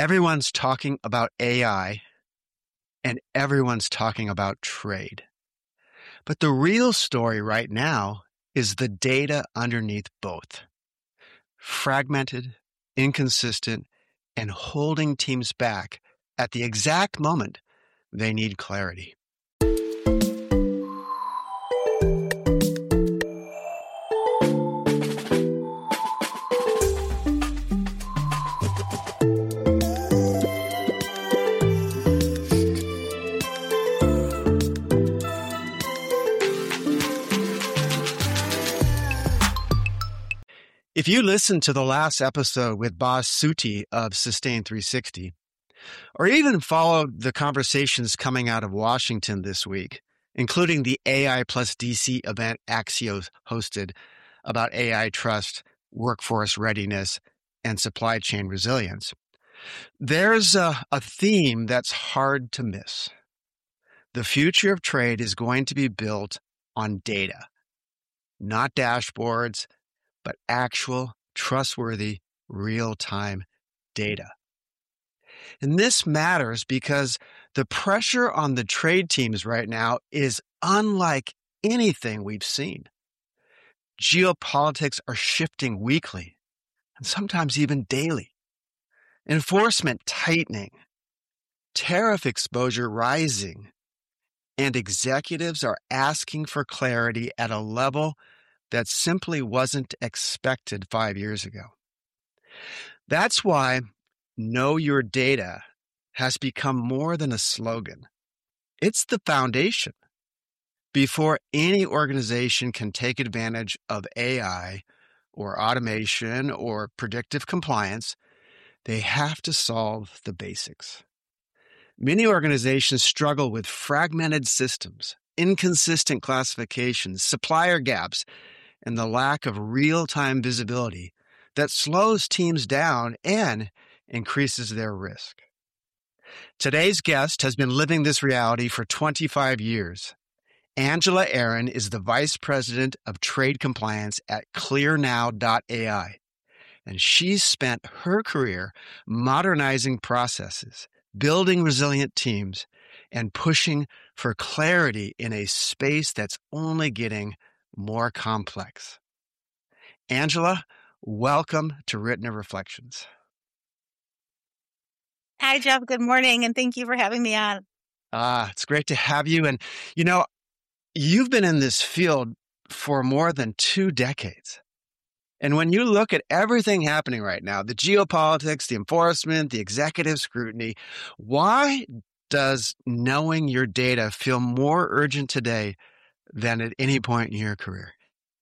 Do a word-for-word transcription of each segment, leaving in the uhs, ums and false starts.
Everyone's talking about A I and everyone's talking about trade. But the real story right now is the data underneath both. Fragmented, inconsistent, and holding teams back at the exact moment they need clarity. If you listened to the last episode with Bas Suti of Sustain three sixty, or even followed the conversations coming out of Washington this week, including the A I plus D C event Axios hosted about A I trust, workforce readiness, and supply chain resilience, there's a, a theme that's hard to miss. The future of trade is going to be built on data, not dashboards, but actual, trustworthy, real-time data. And this matters because the pressure on the trade teams right now is unlike anything we've seen. Geopolitics are shifting weekly, and sometimes even daily. Enforcement tightening, tariff exposure rising, and executives are asking for clarity at a level that simply wasn't expected five years ago. That's why Know Your Data has become more than a slogan. It's the foundation. Before any organization can take advantage of A I or automation or predictive compliance, they have to solve the basics. Many organizations struggle with fragmented systems, inconsistent classifications, supplier gaps, and the lack of real-time visibility that slows teams down and increases their risk. Today's guest has been living this reality for twenty-five years. Angela Aaron is the Vice President of Trade Compliance at clear now dot A I, and she's spent her career modernizing processes, building resilient teams, and pushing for clarity in a space that's only getting more complex. Angela, welcome to Written Reflections. Hi, Jeff. Good morning, and thank you for having me on. Ah, it's great to have you. And, you know, you've been in this field for more than two decades. And when you look at everything happening right now, the geopolitics, the enforcement, the executive scrutiny, why does knowing your data feel more urgent today than at any point in your career?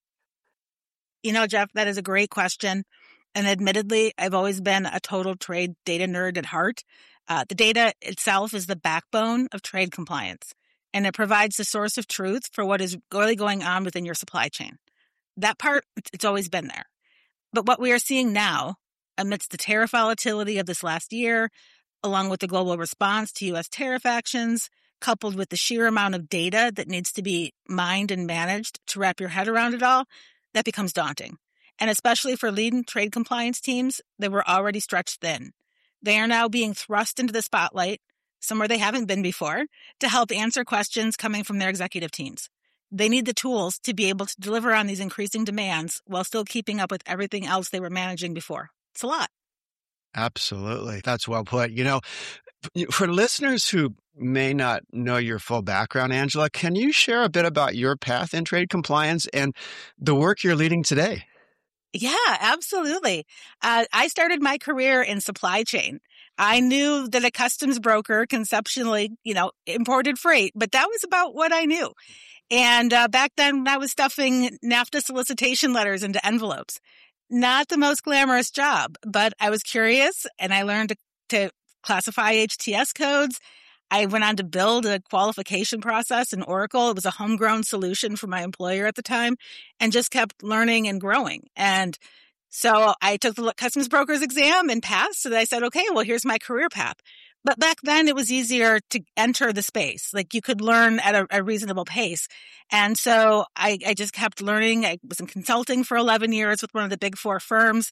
You know, Jeff, that is a great question. And admittedly, I've always been a total trade data nerd at heart. Uh, the data itself is the backbone of trade compliance, and it provides the source of truth for what is really going on within your supply chain. That part, it's always been there. But what we are seeing now, amidst the tariff volatility of this last year, along with the global response to U S tariff actions, coupled with the sheer amount of data that needs to be mined and managed to wrap your head around it all, that becomes daunting. And especially for leading trade compliance teams that were already stretched thin. They are now being thrust into the spotlight, somewhere they haven't been before, to help answer questions coming from their executive teams. They need the tools to be able to deliver on these increasing demands while still keeping up with everything else they were managing before. It's a lot. Absolutely. That's well put. You know, for listeners who may not know your full background, Angela, can you share a bit about your path in trade compliance and the work you're leading today? Yeah, absolutely. Uh, I started my career in supply chain. I knew that a customs broker conceptually, you know, imported freight, but that was about what I knew. And uh, back then, I was stuffing NAFTA solicitation letters into envelopes. Not the most glamorous job, but I was curious and I learned to, to classify H T S codes. I went on to build a qualification process in Oracle. It was a homegrown solution for my employer at the time and just kept learning and growing. And so I took the customs broker's exam and passed. And I said, okay, well, here's my career path. But back then it was easier to enter the space. Like you could learn at a, a reasonable pace. And so I, I just kept learning. I was in consulting for eleven years with one of the big four firms,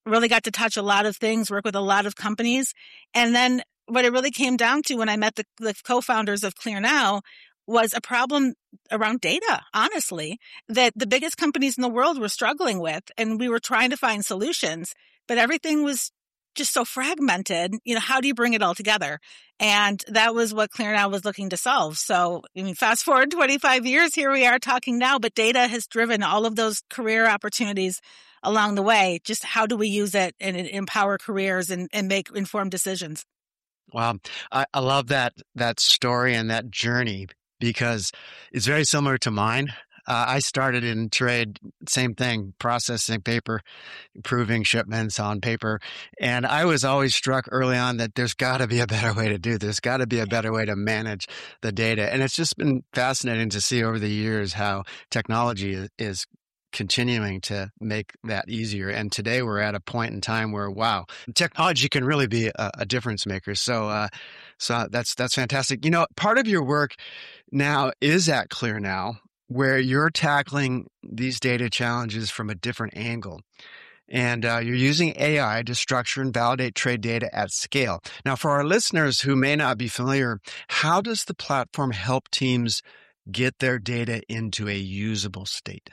really got to touch a lot of things, work with a lot of companies. And then what it really came down to when I met the, the co-founders of ClearNow was a problem around data, honestly, that the biggest companies in the world were struggling with. And we were trying to find solutions, but everything was just so fragmented. You know, how do you bring it all together? And that was what ClearNow was looking to solve. So, I mean, fast forward twenty-five years, here we are talking now, but data has driven all of those career opportunities along the way. Just how do we use it and empower careers and, and make informed decisions? Wow. I, I love that, that story and that journey because it's very similar to mine. Uh, I started in trade, same thing, processing paper, improving shipments on paper. And I was always struck early on that there's got to be a better way to do this. There's got to be a better way to manage the data. And it's just been fascinating to see over the years how technology is, is continuing to make that easier. And today we're at a point in time where, wow, technology can really be a, a difference maker. So, uh, so that's, that's fantastic. You know, part of your work now is at ClearNow, where you're tackling these data challenges from a different angle. And uh, you're using A I to structure and validate trade data at scale. Now, for our listeners who may not be familiar, how does the platform help teams get their data into a usable state?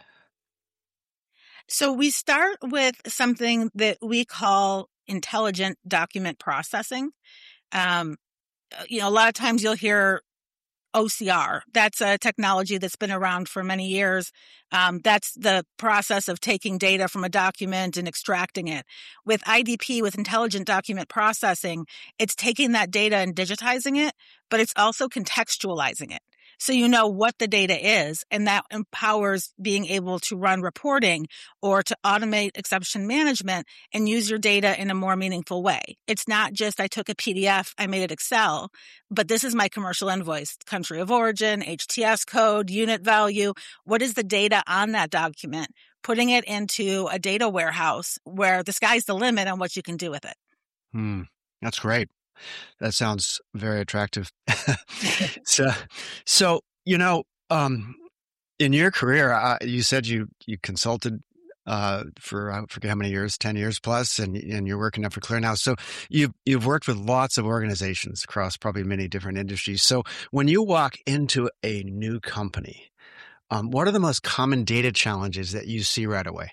So we start with something that we call intelligent document processing. Um, you know, a lot of times you'll hear O C R. That's a technology that's been around for many years. Um, that's the process of taking data from a document and extracting it. With I D P, with intelligent document processing, it's taking that data and digitizing it, but it's also contextualizing it. So you know what the data is, and that empowers being able to run reporting or to automate exception management and use your data in a more meaningful way. It's not just I took a P D F, I made it Excel, but this is my commercial invoice, country of origin, H T S code, unit value. What is the data on that document? Putting it into a data warehouse where the sky's the limit on what you can do with it. Hmm, that's great. That sounds very attractive. so, so, you know, um, in your career, uh, you said you, you consulted, uh, for, I forget how many years, ten years plus, and, and you're working up for ClearNow. So you've, you've worked with lots of organizations across probably many different industries. So when you walk into a new company, um, what are the most common data challenges that you see right away?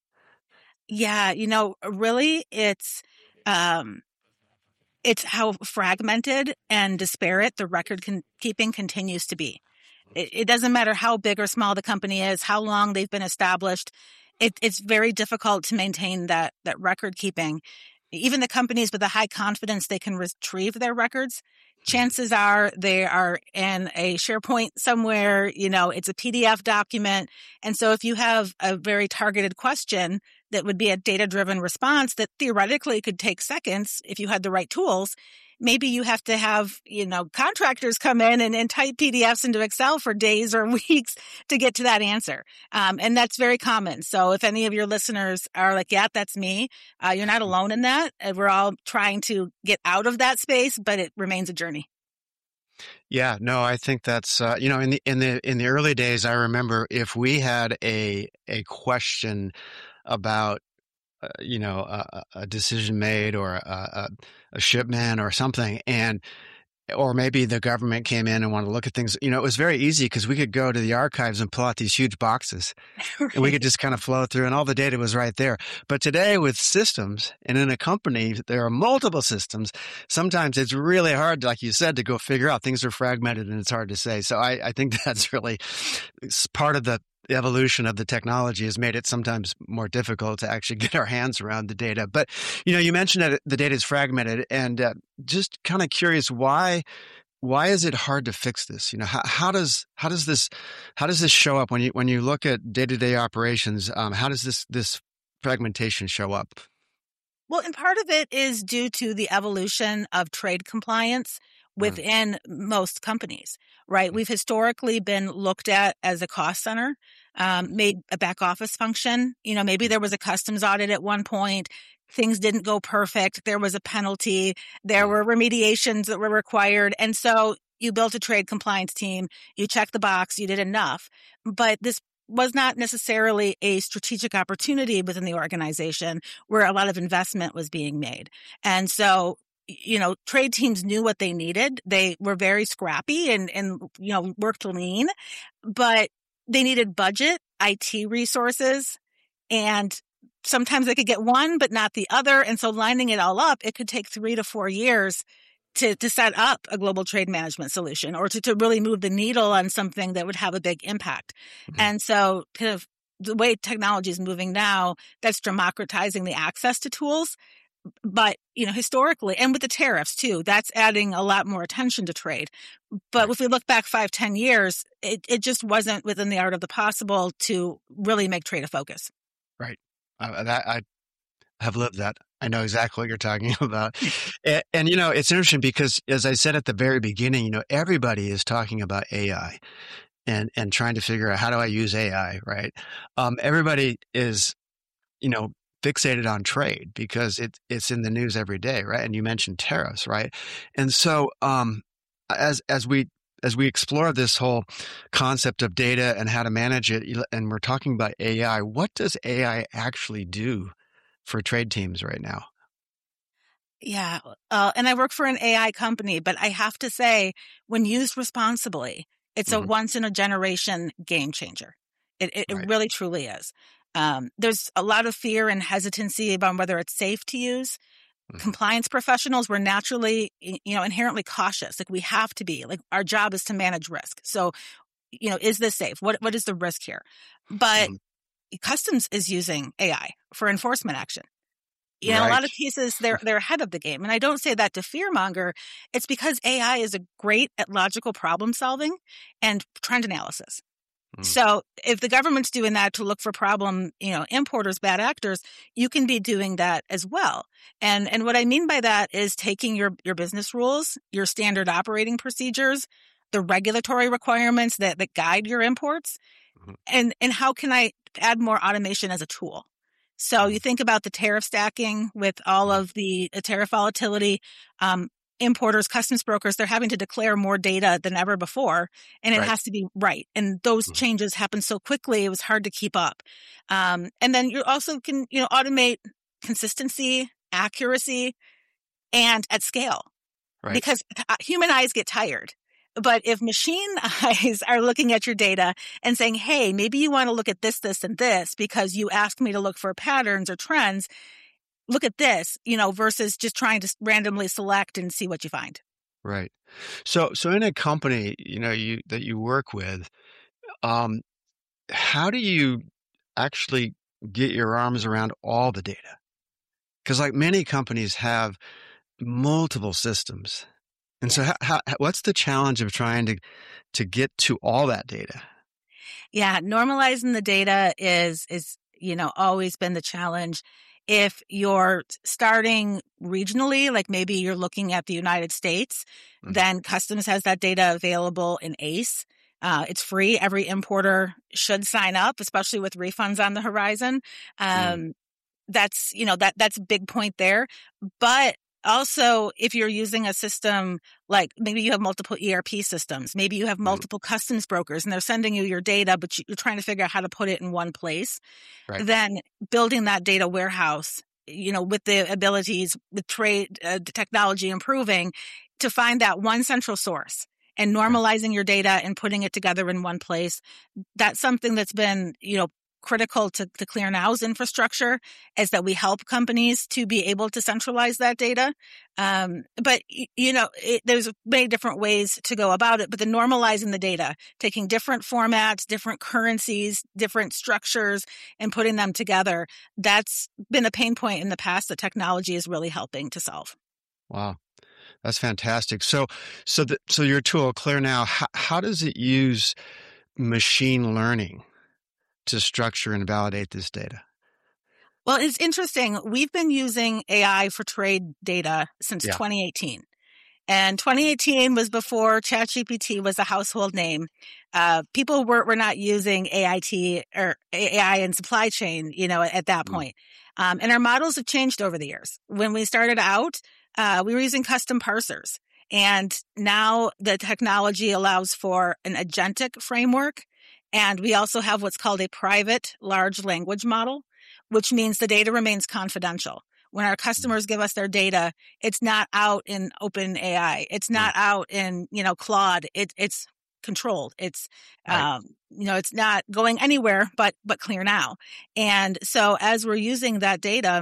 Yeah, you know, really it's, um, It's how fragmented and disparate the record con- keeping continues to be. It, it doesn't matter how big or small the company is, how long they've been established. It, it's very difficult to maintain that that record keeping. Even the companies with a high confidence they can retrieve their records, chances are they are in a SharePoint somewhere. You know, it's a P D F document. And so if you have a very targeted question that would be a data-driven response that theoretically could take seconds if you had the right tools, maybe you have to have, you know, contractors come in and, and type P D Fs into Excel for days or weeks to get to that answer. Um, and that's very common. So if any of your listeners are like, yeah, that's me, uh, you're not alone in that. We're all trying to get out of that space, but it remains a journey. Yeah, no, I think that's, uh, you know, in the, in the, in the early days, I remember if we had a, a question about, uh, you know, a, a decision made or a, a, a shipment or something, and or maybe the government came in and wanted to look at things, you know, it was very easy because we could go to the archives and pull out these huge boxes right. And we could just kind of flow through and all the data was right there. But today with systems and in a company, there are multiple systems. Sometimes it's really hard, like you said, to go figure out. Things are fragmented and it's hard to say. So I, I think that's really part of the the evolution of the technology has made it sometimes more difficult to actually get our hands around the data. But, you know, you mentioned that the data is fragmented and uh, just kind of curious, why, why is it hard to fix this? You know, how, how does, how does this, how does this show up when you, when you look at day-to-day operations? Um, how does this, this fragmentation show up? Well, and part of it is due to the evolution of trade compliance within mm. most companies, right? We've historically been looked at as a cost center, um, made a back office function. You know, maybe there was a customs audit at one point. Things didn't go perfect. There was a penalty. There were remediations that were required. And so you built a trade compliance team. You checked the box. You did enough. But this was not necessarily a strategic opportunity within the organization where a lot of investment was being made. And so, you know, trade teams knew what they needed. They were very scrappy and, and, you know, worked lean, but they needed budget, I T resources, and sometimes they could get one, but not the other. And so lining it all up, it could take three to four years to, to set up a global trade management solution or to, to really move the needle on something that would have a big impact. Mm-hmm. And so kind of the way technology is moving now, that's democratizing the access to tools. But, you know, historically, and with the tariffs too, that's adding a lot more attention to trade. But if we look back five, ten years, it, it just wasn't within the art of the possible to really make trade a focus. Right. Uh, that I have lived that. I know exactly what you're talking about. and, and, you know, it's interesting because as I said at the very beginning, you know, everybody is talking about A I and, and trying to figure out how do I use A I, right? Um, everybody is, you know, fixated on trade because it, it's in the news every day, right? And you mentioned tariffs, right? And so um, as as we as we explore this whole concept of data and how to manage it, and we're talking about A I, what does A I actually do for trade teams right now? Yeah. Uh, and I work for an A I company, but I have to say, when used responsibly, it's mm-hmm. a once in a generation game changer. It, it, right. it really truly is. Um, there's a lot of fear and hesitancy about whether it's safe to use. Mm-hmm. Compliance professionals were naturally, you know, inherently cautious. Like we have to be. Like our job is to manage risk. So, you know, is this safe? What what is the risk here? But mm-hmm. Customs is using A I for enforcement action. You know, right. a lot of cases they're they're ahead of the game. And I don't say that to fearmonger. It's because A I is a great at logical problem solving and trend analysis. Mm. So if the government's doing that to look for problem, you know, importers, bad actors, you can be doing that as well. And and what I mean by that is taking your your business rules, your standard operating procedures, the regulatory requirements that, that guide your imports, mm-hmm. and and how can I add more automation as a tool? So mm-hmm. you think about the tariff stacking with all mm-hmm. of the tariff volatility, um, importers, customs brokers, they're having to declare more data than ever before, and it right. has to be right. And those mm-hmm. changes happen so quickly, it was hard to keep up. Um, and then you also can, you know, automate consistency, accuracy, and at scale. Right. Because human eyes get tired. But if machine eyes are looking at your data and saying, hey, maybe you want to look at this, this, and this because you asked me to look for patterns or trends, look at this, you know, versus just trying to randomly select and see what you find. Right. So, so in a company, you know, you that you work with, um, how do you actually get your arms around all the data? Because like many companies have multiple systems. And so how, how, what's the challenge of trying to, to get to all that data? Yeah, normalizing the data is, is, you know, always been the challenge. If you're starting regionally, like maybe you're looking at the United States, mm-hmm. then Customs has that data available in ACE. Uh, it's free. Every importer should sign up, especially with refunds on the horizon. Um, mm-hmm. That's, you know, that, that's a big point there. But also, if you're using a system like maybe you have multiple E R P systems, maybe you have multiple mm-hmm. customs brokers and they're sending you your data, but you're trying to figure out how to put it in one place, right. then building that data warehouse, you know, with the abilities, with trade uh, technology improving to find that one central source and normalizing right. your data and putting it together in one place. That's something that's been, you know, critical to, to ClearNow's infrastructure is that we help companies to be able to centralize that data. Um, but, you know, it, there's many different ways to go about it, but the normalizing the data, taking different formats, different currencies, different structures, and putting them together, that's been a pain point in the past that technology is really helping to solve. Wow. That's fantastic. So, so the, so your tool, ClearNow, how, how does it use machine learning to structure and validate this data? Well, it's interesting. We've been using A I for trade data since yeah. twenty eighteen. And twenty eighteen was before ChatGPT was a household name. Uh, people were, were not using A I T or A I in supply chain, you know, at that point. Mm. Um, and our models have changed over the years. When we started out, uh, we were using custom parsers. And now the technology allows for an agentic framework. And we also have what's called a private large language model, which means the data remains confidential. When our customers give us their data, it's not out in OpenAI. It's not mm. out in, you know, Claude. It, it's controlled. It's, right. um, you know, it's not going anywhere but, but ClearNow. And so as we're using that data,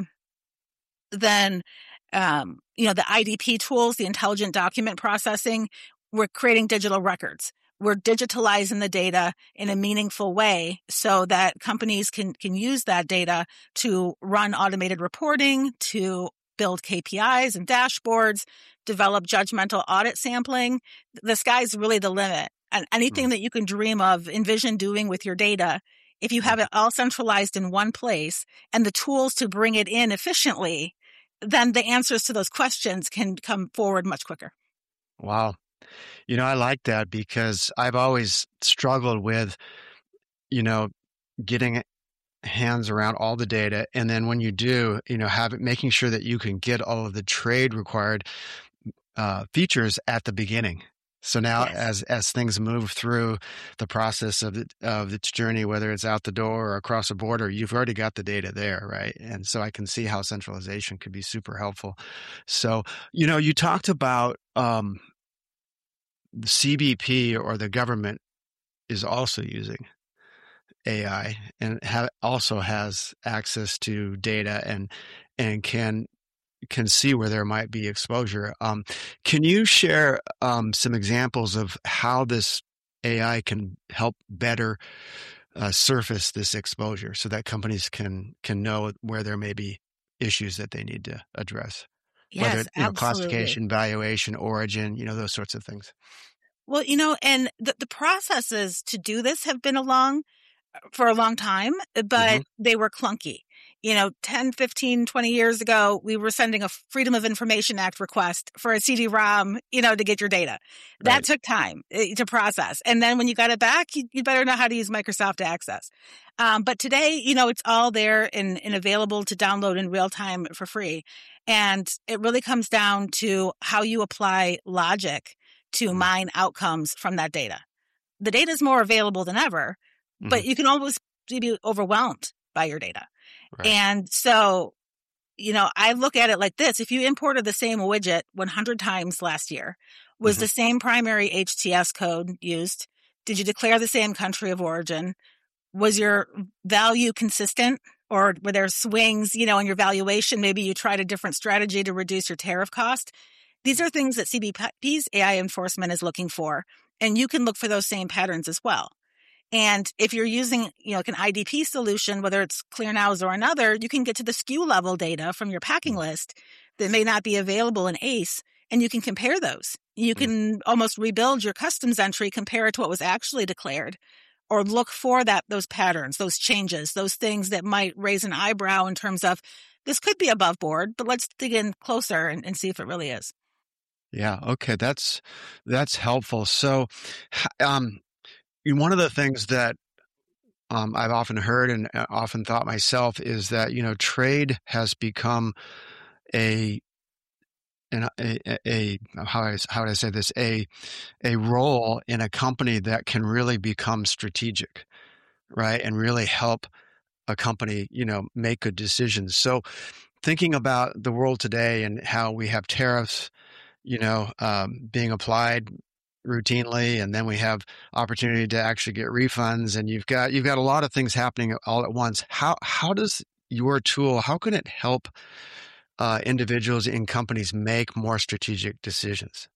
then, um, you know, the I D P tools, the intelligent document processing, we're creating digital records. We're digitalizing the data in a meaningful way so that companies can, can use that data to run automated reporting, to build K P Is and dashboards, develop judgmental audit sampling. The sky's really the limit. And anything mm. that you can dream of, envision doing with your data, if you have it all centralized in one place and the tools to bring it in efficiently, then the answers to those questions can come forward much quicker. Wow. You know, I like that because I've always struggled with, you know, getting hands around all the data. And then when you do, you know, have it, making sure that you can get all of the trade required uh, features at the beginning. So now yes. as, as things move through the process of it, of its journey, whether it's out the door or across a border, you've already got the data there, right? And so I can see how centralization could be super helpful. So, you know, you talked about, um, the C B P or the government is also using A I and ha- also has access to data and and can can see where there might be exposure. Um, can you share um, some examples of how this A I can help better uh, surface this exposure so that companies can can know where there may be issues that they need to address? Yes, Whether you know, absolutely. classification, valuation, origin, you know, those sorts of things. Well, you know, and the, the processes to do this have been along for a long time, but mm-hmm. they were clunky. You know, ten, fifteen, twenty years ago, we were sending a Freedom of Information Act request for a C D ROM, you know, to get your data. That right. took time to process. And then when you got it back, you, you better know how to use Microsoft Access. Um, but today, you know, it's all there and, and available to download in real time for free. And it really comes down to how you apply logic to mm-hmm. mine outcomes from that data. The data is more available than ever, mm-hmm. but you can always be overwhelmed by your data. Right. And so, you know, I look at it like this. If you imported the same widget one hundred times last year, was mm-hmm. the same primary H T S code used? Did you declare the same country of origin? Was your value consistent? Or were there swings, you know, in your valuation? Maybe you tried a different strategy to reduce your tariff cost. These are things that C B P's A I enforcement is looking for. And you can look for those same patterns as well. And if you're using, you know, like an I D P solution, whether it's ClearNow's or another, you can get to the S K U level data from your packing list that may not be available in A C E, and you can compare those. You can almost rebuild your customs entry, compare it to what was actually declared, or look for that those patterns, those changes, those things that might raise an eyebrow in terms of this could be above board, but let's dig in closer and, and see if it really is. Yeah. Okay. That's, that's helpful. So, um, one of the things that um, I've often heard and often thought myself is that, you know, trade has become a, an, a, a how, I, how would I say this, a, a role in a company that can really become strategic, right? And really help a company, you know, make good decisions. So thinking about the world today and how we have tariffs, you know, um, being applied routinely, and then we have opportunity to actually get refunds, and you've got you've got a lot of things happening all at once. How how does your tool, how can it help uh, individuals in companies make more strategic decisions?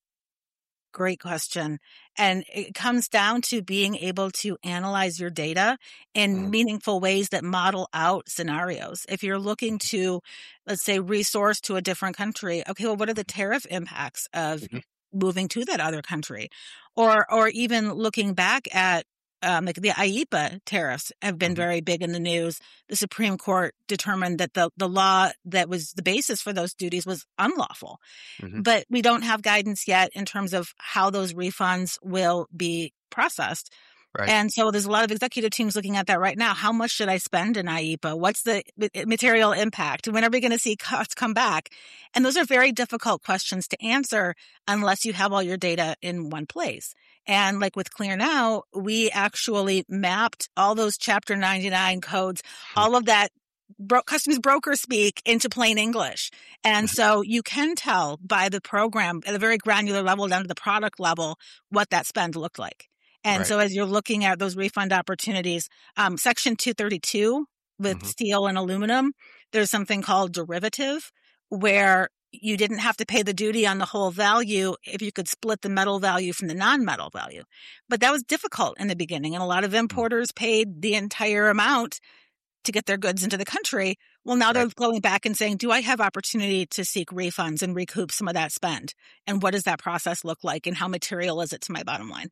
Great question. And it comes down to being able to analyze your data in mm-hmm. meaningful ways that model out scenarios. If you're looking to, let's say, resource to a different country, okay, well, what are the tariff impacts of mm-hmm. moving to that other country? Or or even looking back at um, like the I E P A tariffs have been mm-hmm. very big in the news. The Supreme Court determined that the, the law that was the basis for those duties was unlawful. Mm-hmm. But we don't have guidance yet in terms of how those refunds will be processed. Right. And so there's a lot of executive teams looking at that right now. How much should I spend in I E P A? What's the material impact? When are we going to see costs come back? And those are very difficult questions to answer unless you have all your data in one place. And like with ClearNow, we actually mapped all those Chapter ninety-nine codes, all of that bro- customs broker speak into plain English. And so you can tell by the program at a very granular level down to the product level what that spend looked like. And Right. so as you're looking at those refund opportunities, um, Section two thirty-two with Mhm. steel and aluminum, there's something called derivative where you didn't have to pay the duty on the whole value if you could split the metal value from the non-metal value. But that was difficult in the beginning, and a lot of importers paid the entire amount to get their goods into the country. Well, now they're Right. going back and saying, do I have opportunity to seek refunds and recoup some of that spend? And what does that process look like? And how material is it to my bottom line?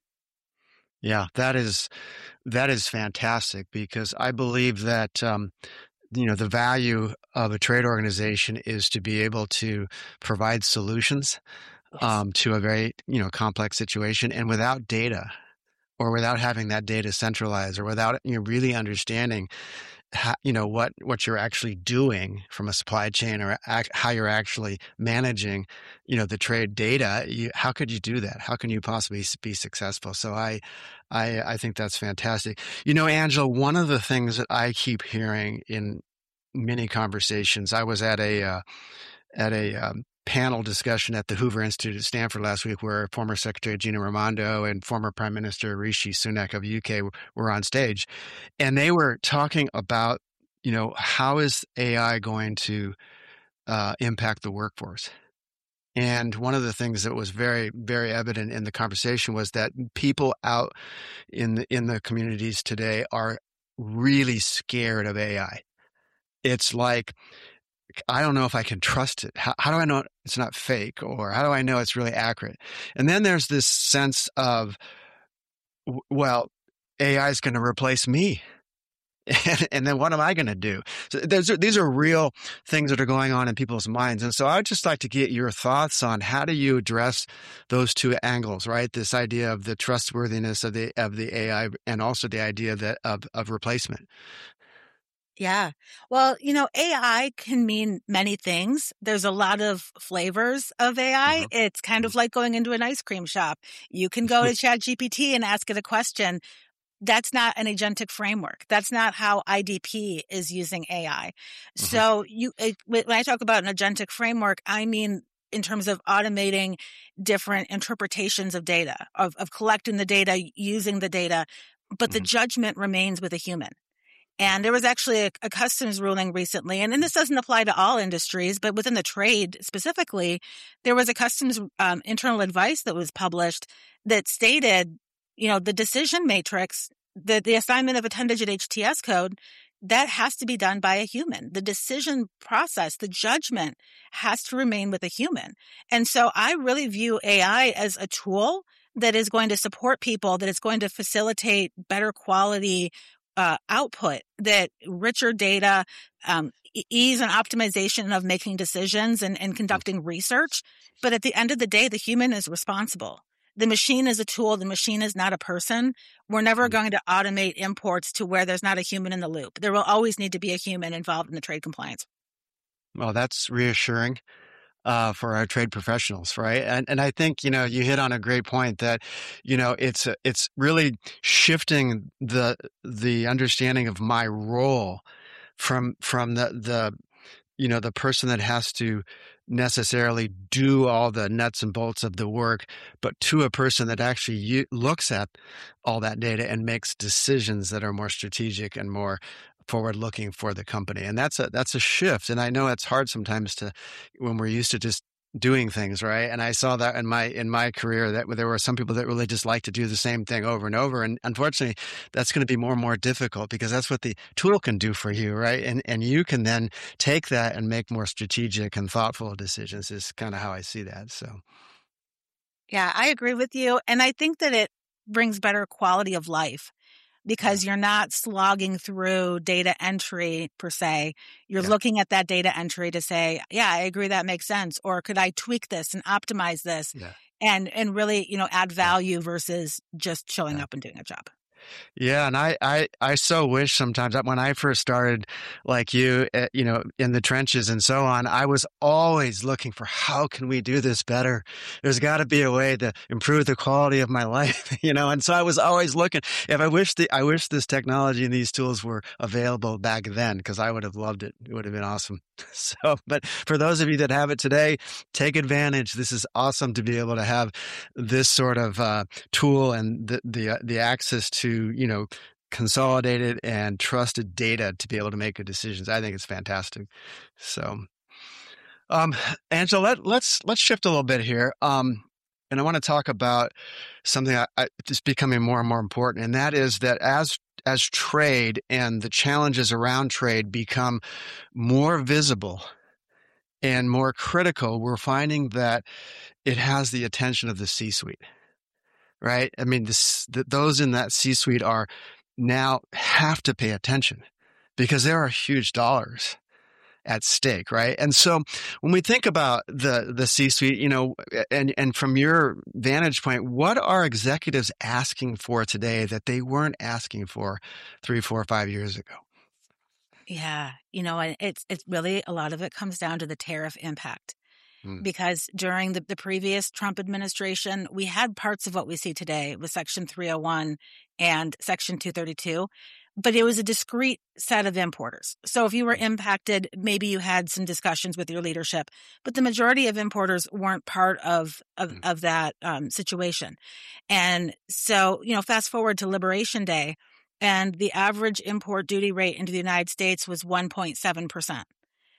Yeah, that is that is fantastic, because I believe that um, you know, the value of a trade organization is to be able to provide solutions Yes. um, to a very, you know, complex situation, and without data, or without having that data centralized, or without, you know, really understanding how, you know, what what you're actually doing from a supply chain, or ac- how you're actually managing, you know, the trade data. You, how could you do that? How can you possibly s- be successful? So I, I, I think that's fantastic. You know, Angela, one of the things that I keep hearing in many conversations, I was at a uh, at a um, panel discussion at the Hoover Institute at Stanford last week, where former Secretary Gina Raimondo and former Prime Minister Rishi Sunak of U K were on stage, and they were talking about, you know, how is A I going to uh, impact the workforce? And one of the things that was very, very evident in the conversation was that people out in the, in the communities today are really scared of A I. It's like, I don't know if I can trust it. How, how do I know it's not fake? Or how do I know it's really accurate? And then there's this sense of, w- well, A I is going to replace me. And, and then what am I going to do? So there's, these are real things that are going on in people's minds. And so I'd just like to get your thoughts on, how do you address those two angles, right? This idea of the trustworthiness of the of the A I, and also the idea that of, of replacement. Yeah. Well, you know, A I can mean many things. There's a lot of flavors of A I. Mhm. It's kind of like going into an ice cream shop. You can go to ChatGPT and ask it a question. That's not an agentic framework. That's not how I D P is using A I. Mhm. So you, it, when I talk about an agentic framework, I mean in terms of automating different interpretations of data, of, of collecting the data, using the data, but the Mhm. judgment remains with a human. And there was actually a, a customs ruling recently, and, and this doesn't apply to all industries, but within the trade specifically, there was a customs um, internal advice that was published that stated, you know, the decision matrix, the, the assignment of a ten-digit H T S code, that has to be done by a human. The decision process, the judgment has to remain with a human. And so I really view A I as a tool that is going to support people, that is going to facilitate better quality Uh, output, that richer data, um, e- ease and optimization of making decisions and, and conducting research. But at the end of the day, the human is responsible. The machine is a tool. The machine is not a person. We're never Mhm. going to automate imports to where there's not a human in the loop. There will always need to be a human involved in the trade compliance. Well, that's reassuring uh, for our trade professionals, right? And and I think, you know, you hit on a great point that, you know, it's a, it's really shifting the the understanding of my role from from the the you know, the person that has to necessarily do all the nuts and bolts of the work, but to a person that actually u- looks at all that data and makes decisions that are more strategic and more forward looking for the company. And that's a that's a shift. And I know it's hard sometimes to, when we're used to just doing things, right? And I saw that in my in my career, that there were some people that really just like to do the same thing over and over. And unfortunately, that's going to be more and more difficult, because that's what the tool can do for you, right? And and you can then take that and make more strategic and thoughtful decisions, is kind of how I see that. So Yeah, I agree with you. And I think that it brings better quality of life, because you're not slogging through data entry per se. You're yeah, looking at that data entry to say, yeah, I agree that makes sense. Or could I tweak this and optimize this yeah, and, and really, you know, add yeah, value versus just showing yeah. up and doing a job. Yeah, and I, I, I so wish sometimes that when I first started, like you, uh, you know, in the trenches and so on, I was always looking for how can we do this better? There's got to be a way to improve the quality of my life, you know. And so I was always looking. If I wish the, I wish this technology and these tools were available back then, because I would have loved it. It would have been awesome. So, but for those of you that have it today, take advantage. This is awesome to be able to have this sort of uh, tool and the the uh, the access to, you know, consolidated and trusted data to be able to make good decisions. I think it's fantastic. So, um, Angela, let, let's let's shift a little bit here. Um, and I want to talk about something I, I, just becoming more and more important, and that is that as as trade and the challenges around trade become more visible and more critical, we're finding that it has the attention of the C-suite, right? I mean, this, the, those in that C-suite are now have to pay attention because there are huge dollars at stake, right? And so when we think about the the C-suite, you know, and and from your vantage point, what are executives asking for today that they weren't asking for three, four, five years ago? Yeah, you know, and it's it's really a lot of it comes down to the tariff impact. Because during the, the previous Trump administration, we had parts of what we see today with Section three oh one and Section two thirty-two, but it was a discrete set of importers. So if you were impacted, maybe you had some discussions with your leadership, but the majority of importers weren't part of, of, mm. of that um, situation. And so, you know, fast forward to Liberation Day, and the average import duty rate into the United States was one point seven percent.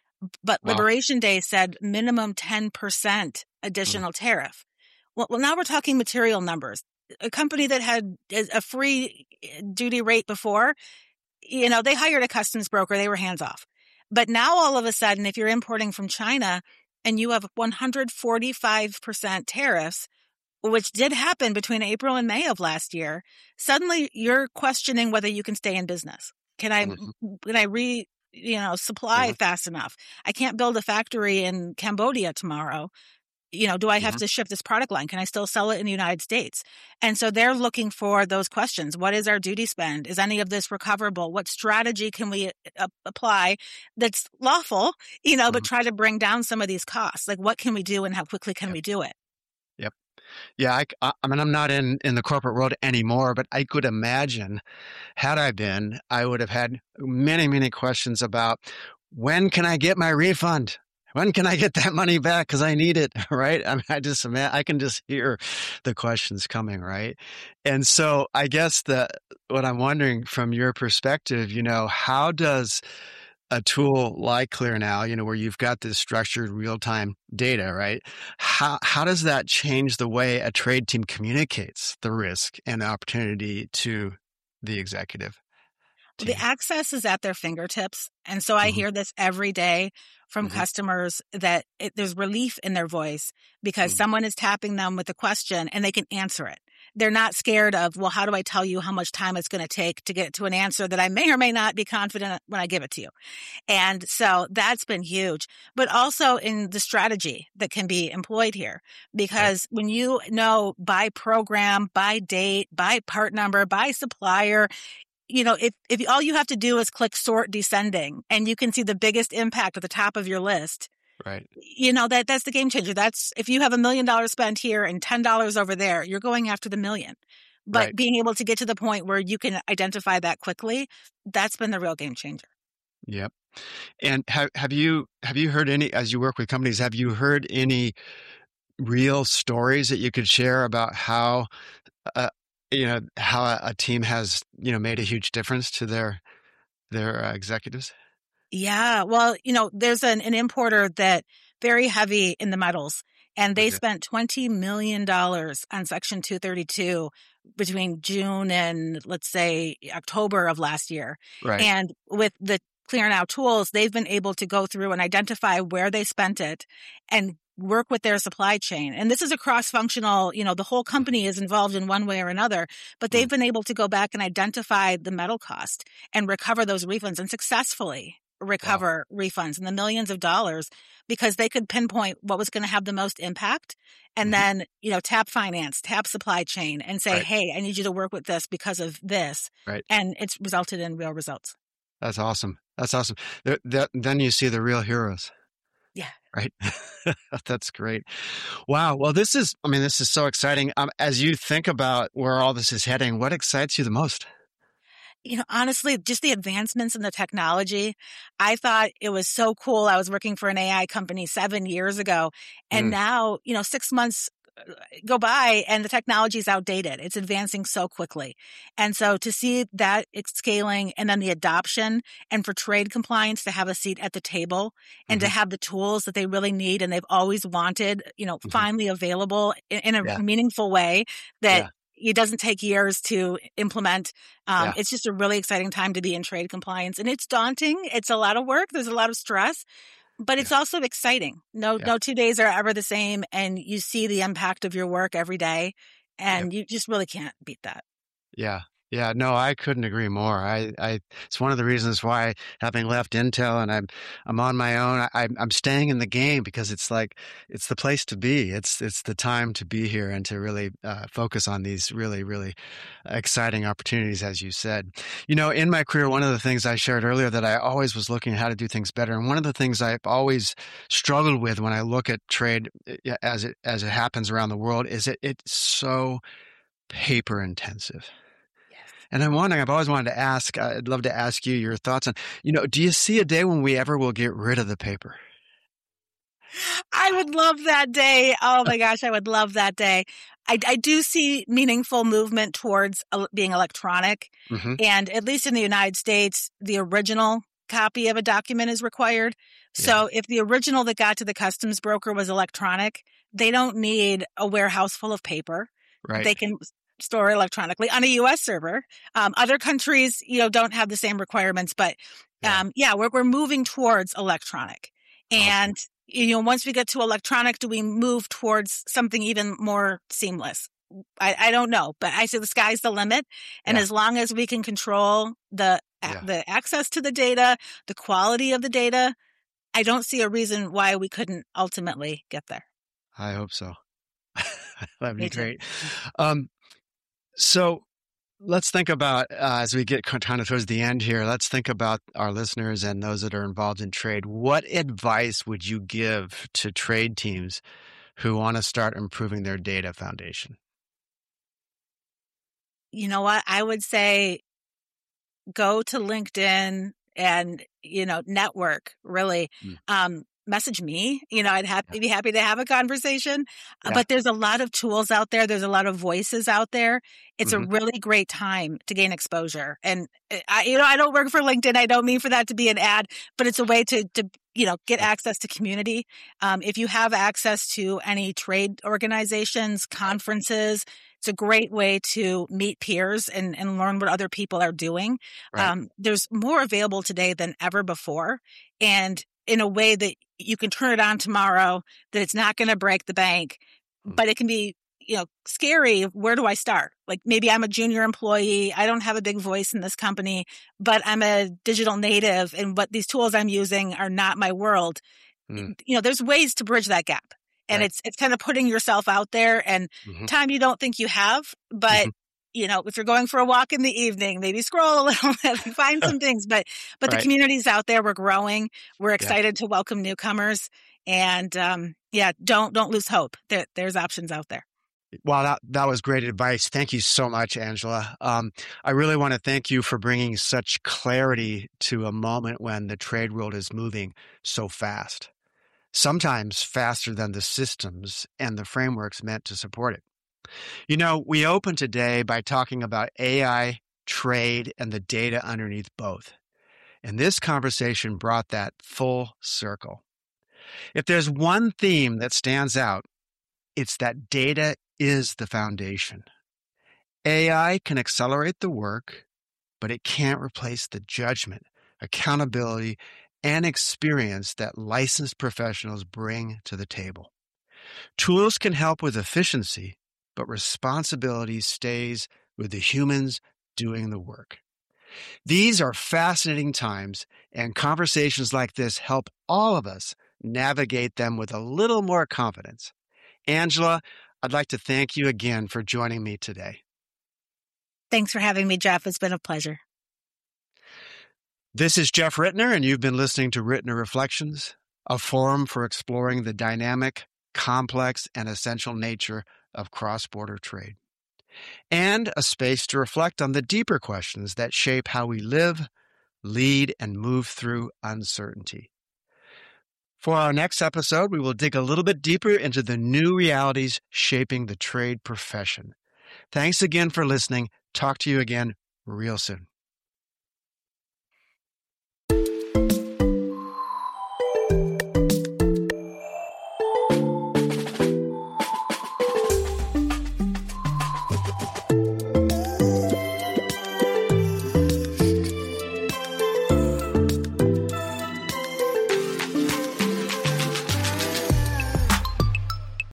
But wow. Liberation Day said minimum ten percent additional mm. tariff. Well, well, now we're talking material numbers. A company that had a free duty rate before, you know, they hired a customs broker. They were hands off. But now all of a sudden, if you're importing from China and you have one hundred forty-five percent tariffs, which did happen between April and May of last year, suddenly you're questioning whether you can stay in business. Can I, mm-hmm. can I re... you know, supply mm-hmm. fast enough? I can't build a factory in Cambodia tomorrow. You know, do I have mm-hmm. to ship this product line? Can I still sell it in the United States? And so they're looking for those questions. What is our duty spend? Is any of this recoverable? What strategy can we uh, apply that's lawful, you know, mm-hmm. but try to bring down some of these costs? Like, what can we do and how quickly can yep. we do it? Yep. Yeah, I, I mean, I'm not in, in the corporate world anymore, but I could imagine had I been, I would have had many, many questions about when can I get my refund? When can I get that money back? Because I need it, right? I mean, I just, I can just hear the questions coming, right? And so I guess that what I'm wondering from your perspective, you know, how does a tool like ClearNow, you know, where you've got this structured real-time data, right? How how does that change the way a trade team communicates the risk and the opportunity to the executive team? The access is at their fingertips. And so I mm-hmm. hear this every day from mm-hmm. customers that it, there's relief in their voice because mm-hmm. someone is tapping them with a question and they can answer it. They're not scared of, well, how do I tell you how much time it's going to take to get to an answer that I may or may not be confident when I give it to you? And so that's been huge, but also in the strategy that can be employed here, because right. when you know by program, by date, by part number, by supplier, you know, if, if all you have to do is click sort descending and you can see the biggest impact at the top of your list. Right. You know, that that's the game changer. That's if you have a million dollars spent here and ten dollars over there, you're going after the million. But right. being able to get to the point where you can identify that quickly, that's been the real game changer. Yep. And have have you have you heard any, as you work with companies, have you heard any real stories that you could share about how uh, you know how a, a team has, you know, made a huge difference to their their uh, executives? Yeah. Well, you know, there's an, an importer that very heavy in the metals, and they okay. spent twenty million dollars on Section two thirty-two between June and, let's say, October of last year. Right. And with the ClearNow tools, they've been able to go through and identify where they spent it and work with their supply chain. And this is a cross-functional, you know, the whole company is involved in one way or another, but they've been able to go back and identify the metal cost and recover those refunds, and successfully. recover wow. refunds in the millions of dollars because they could pinpoint what was going to have the most impact and mm-hmm. then, you know, tap finance, tap supply chain and say, right. hey, I need you to work with this because of this. Right. And it's resulted in real results. That's awesome. That's awesome. There, that, then you see the real heroes. Yeah. Right. That's great. Wow. Well, this is, I mean, this is so exciting. Um, as you think about where all this is heading, what excites you the most? You know, honestly, just the advancements in the technology. I thought it was so cool. I was working for an A I company seven years ago. And mm. now, you know, six months go by and the technology is outdated. It's advancing so quickly. And so to see that scaling and then the adoption and for trade compliance to have a seat at the table and mm-hmm. to have the tools that they really need and they've always wanted, you know, mm-hmm. finally available in, in a yeah. meaningful way that yeah. it doesn't take years to implement. Um, yeah. It's just a really exciting time to be in trade compliance. And it's daunting. It's a lot of work. There's a lot of stress. But it's yeah. also exciting. No, yeah. no two days are ever the same. And you see the impact of your work every day. And yep. you just really can't beat that. Yeah. Yeah, no, I couldn't agree more. I, I, it's one of the reasons why, having left Intel and I'm, I'm on my own. I, I'm staying in the game because it's like it's the place to be. It's, it's the time to be here and to really uh, focus on these really, really exciting opportunities, as you said. You know, in my career, one of the things I shared earlier that I always was looking at how to do things better, and one of the things I've always struggled with when I look at trade as it as it happens around the world is it it's so paper intensive. And I'm wondering, I've always wanted to ask, I'd love to ask you your thoughts on, you know, do you see a day when we ever will get rid of the paper? I would love that day. Oh my gosh, I would love that day. I, I do see meaningful movement towards being electronic. Mm-hmm. And at least in the United States, the original copy of a document is required. So yeah. if the original that got to the customs broker was electronic, they don't need a warehouse full of paper. Right. They can store electronically on a U S server. Um, other countries, you know, don't have the same requirements, but um, yeah, yeah we're, we're moving towards electronic. And, awesome. you know, once we get to electronic, do we move towards something even more seamless? I, I don't know, but I say the sky's the limit. And yeah. as long as we can control the, yeah. the access to the data, the quality of the data, I don't see a reason why we couldn't ultimately get there. I hope so. That'd be great. Um, So let's think about, uh, as we get kind of towards the end here, let's think about our listeners and those that are involved in trade. What advice would you give to trade teams who want to start improving their data foundation? You know what? I would say go to LinkedIn and, you know, network, really. Mm. Um, message me, you know, I'd happy, yeah. be happy to have a conversation, yeah. but there's a lot of tools out there. There's a lot of voices out there. It's mm-hmm. a really great time to gain exposure. And I, you know, I don't work for LinkedIn. I don't mean for that to be an ad, but it's a way to, to, you know, get access to community. Um, if you have access to any trade organizations, conferences, it's a great way to meet peers and, and learn what other people are doing. Right. Um, there's more available today than ever before. And in a way that you can turn it on tomorrow, that it's not going to break the bank, mm. but it can be, you know, scary. Where do I start? Like maybe I'm a junior employee. I don't have a big voice in this company, but I'm a digital native and what these tools I'm using are not my world. Mm. You know, there's ways to bridge that gap. And right. it's, it's kind of putting yourself out there and mm-hmm. time you don't think you have, but mm-hmm. you know, if you're going for a walk in the evening, maybe scroll a little bit and find some things, but, but right. the community's out there. We're growing. We're excited yeah. to welcome newcomers and, um, yeah, don't, don't lose hope. There, there's options out there. Wow, that, that was great advice. Thank you so much, Angela. Um, I really want to thank you for bringing such clarity to a moment when the trade world is moving so fast, sometimes faster than the systems and the frameworks meant to support it. You know, we opened today by talking about A I, trade, and the data underneath both. And this conversation brought that full circle. If there's one theme that stands out, it's that data is the foundation. A I can accelerate the work, but it can't replace the judgment, accountability, and experience that licensed professionals bring to the table. Tools can help with efficiency, but responsibility stays with the humans doing the work. These are fascinating times, and conversations like this help all of us navigate them with a little more confidence. Angela, I'd like to thank you again for joining me today. Thanks for having me, Jeff. It's been a pleasure. This is Jeff Rittner, and you've been listening to Rittner Reflections, a forum for exploring the dynamic, complex, and essential nature of cross-border trade, and a space to reflect on the deeper questions that shape how we live, lead, and move through uncertainty. For our next episode, we will dig a little bit deeper into the new realities shaping the trade profession. Thanks again for listening. Talk to you again real soon.